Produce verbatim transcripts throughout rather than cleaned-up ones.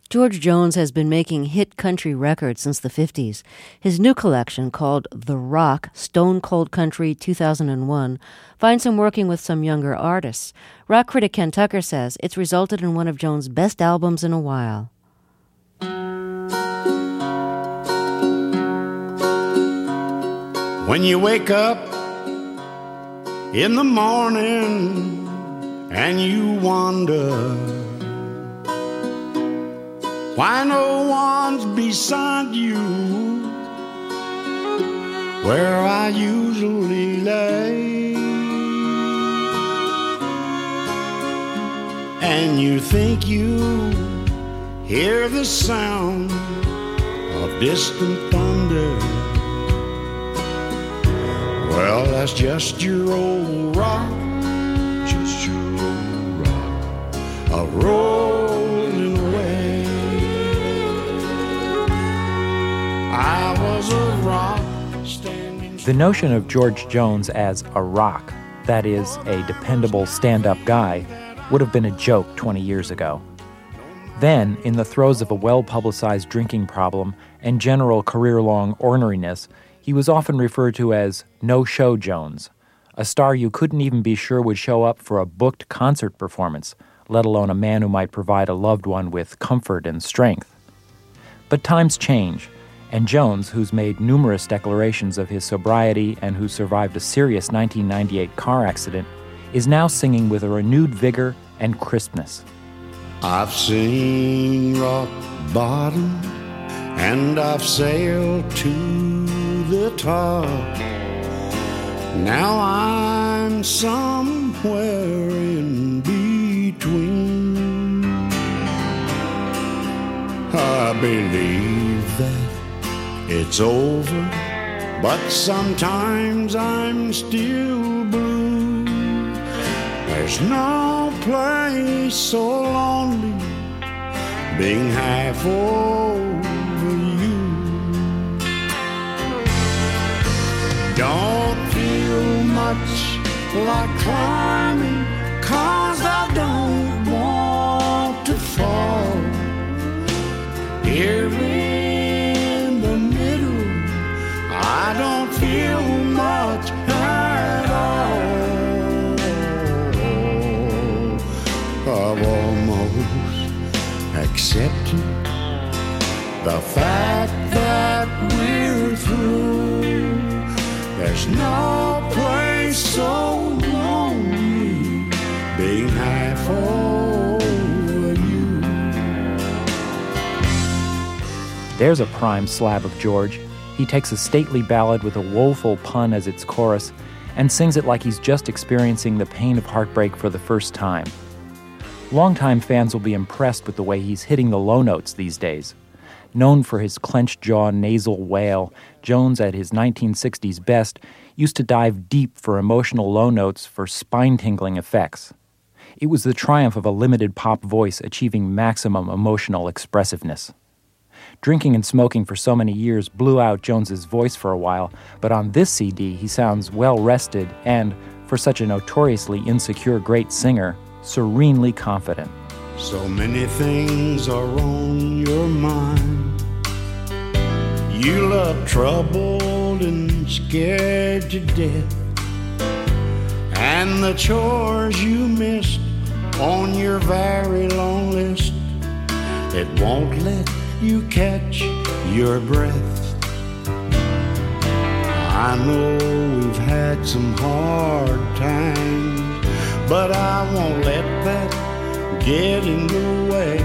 George Jones has been making hit country records since the fifties. His new collection, called The Rock, Stone Cold Country two thousand one, finds him working with some younger artists. Rock critic Ken Tucker says it's resulted in one of Jones' best albums in a while. When you wake up in the morning and you wonder why no one's beside you where I usually lay, and you think you hear the sound of distant thunder, well, that's just your old rock, just your old rock, a rolling away. I was a rock standing. The notion of George Jones as a rock, that is, a dependable stand-up guy, would have been a joke twenty years ago. Then, in the throes of a well-publicized drinking problem and general career-long orneriness, he was often referred to as No-Show Jones, a star you couldn't even be sure would show up for a booked concert performance, let alone a man who might provide a loved one with comfort and strength. But times change, and Jones, who's made numerous declarations of his sobriety and who survived a serious nineteen ninety-eight car accident, is now singing with a renewed vigor and crispness. I've seen rock bottom and I've sailed to the top. Now I'm somewhere in between. I believe that it's over, but sometimes I'm still blue. There's no place so lonely being half over you. Don't feel much like climbing, 'cause I don't want to fall. Here in the middle, I don't feel much at all. I've almost accepted the fact that we're through. There's no place so lonely being half over you. There's a prime slab of George. He takes a stately ballad with a woeful pun as its chorus and sings it like he's just experiencing the pain of heartbreak for the first time. Longtime fans will be impressed with the way he's hitting the low notes these days. Known for his clenched jaw nasal wail, Jones at his nineteen sixties best used to dive deep for emotional low notes for spine-tingling effects. It was the triumph of a limited pop voice achieving maximum emotional expressiveness. Drinking and smoking for so many years blew out Jones's voice for a while, but on this C D he sounds well-rested and, for such a notoriously insecure great singer, serenely confident. So many things are on your mind. You look troubled and scared to death, and the chores you missed on your very long list, it won't let you catch your breath. I know we've had some hard times, but I won't let that get in the way.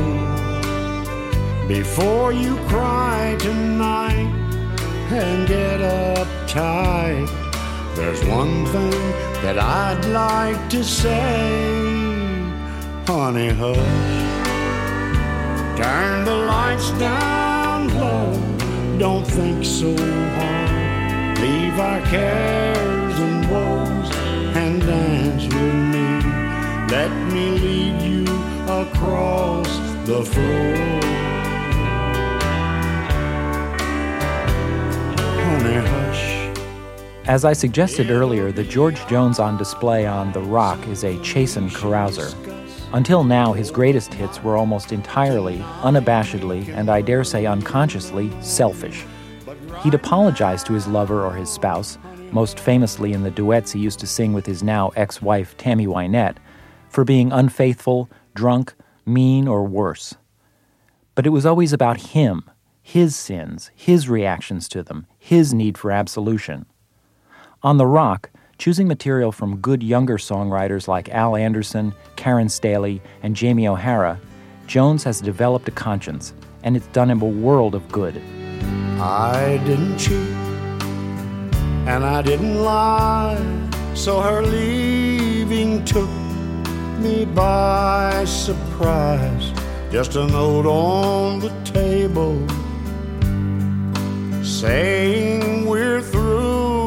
Before you cry tonight and get uptight, there's one thing that I'd like to say. Honey, hush, turn the lights down low, don't think so hard, leave our cares and woes and dance with me. Let me lead you across the floor. Honey, hush. As I suggested earlier, the George Jones on display on The Rock is a chastened carouser. Until now, his greatest hits were almost entirely, unabashedly, and I dare say unconsciously, selfish. He'd apologize to his lover or his spouse, most famously in the duets he used to sing with his now ex-wife Tammy Wynette, for being unfaithful, drunk, mean, or worse. But it was always about him, his sins, his reactions to them, his need for absolution. On The Rock, choosing material from good younger songwriters like Al Anderson, Karen Staley, and Jamie O'Hara, Jones has developed a conscience, and it's done him a world of good. I didn't cheat, and I didn't lie, so her leaving took me by surprise. Just a note on the table saying we're through.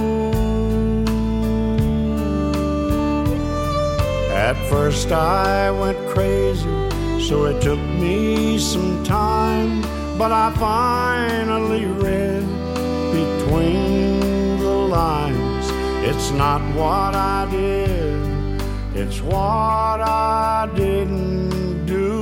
At first I went crazy, so it took me some time, but I finally read between the lines. It's not what I did, it's what I didn't do.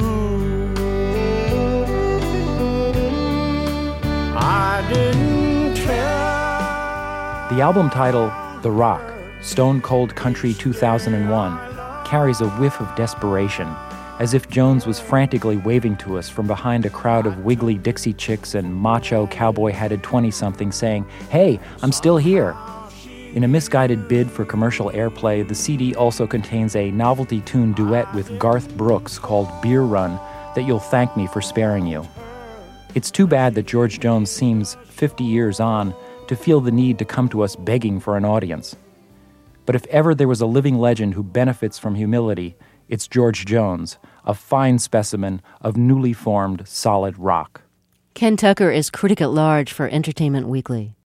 I didn't care. The album title, The Rock, Stone Cold Country two thousand one, carries a whiff of desperation, as if Jones was frantically waving to us from behind a crowd of wiggly Dixie chicks and macho cowboy-hatted twenty-somethings saying, "Hey, I'm still here." In a misguided bid for commercial airplay, the C D also contains a novelty tune duet with Garth Brooks called Beer Run that you'll thank me for sparing you. It's too bad that George Jones seems, fifty years on, to feel the need to come to us begging for an audience. But if ever there was a living legend who benefits from humility, it's George Jones, a fine specimen of newly formed solid rock. Ken Tucker is critic at large for Entertainment Weekly.